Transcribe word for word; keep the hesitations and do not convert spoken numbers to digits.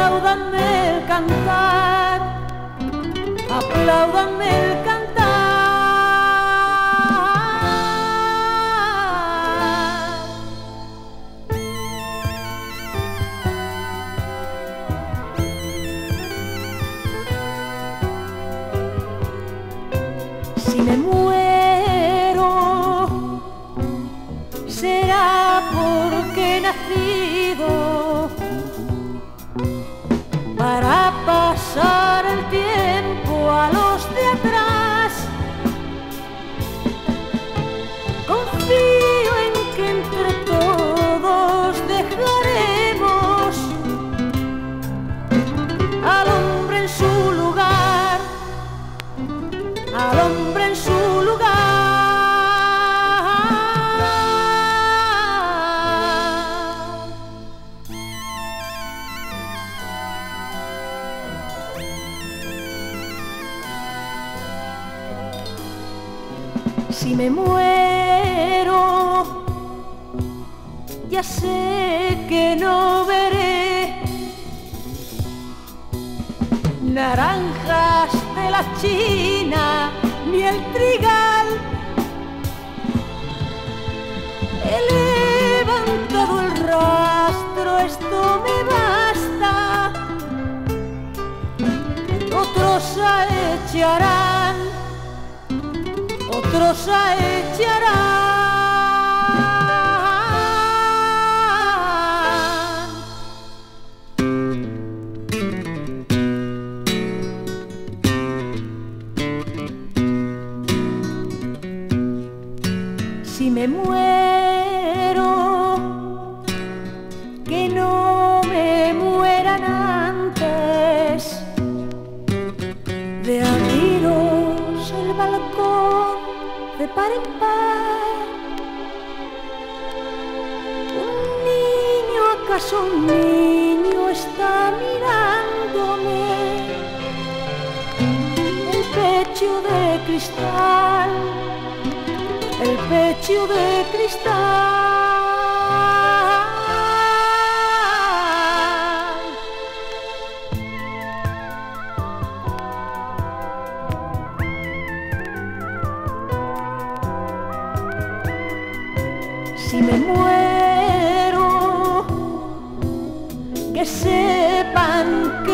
apláudanme el cantar, apláudanme el cantar. Si me muero, será porque he nacido para pasar el tiempo a los de atrás. Confío en que entre todos dejaremos al hombre en su lugar, al hombre en su lugar. Si me muero, ya sé que no veré naranjas de la China ni el trigal. He levantado el rastro, esto me basta. Otros echarán, otros echarán. Si me muero, que no me mueran antes de abriros el balcón de par en par. Un niño, acaso un niño, está mirándome. El pecho de cristal, el pecho de cristal. Si me muero, que sepan que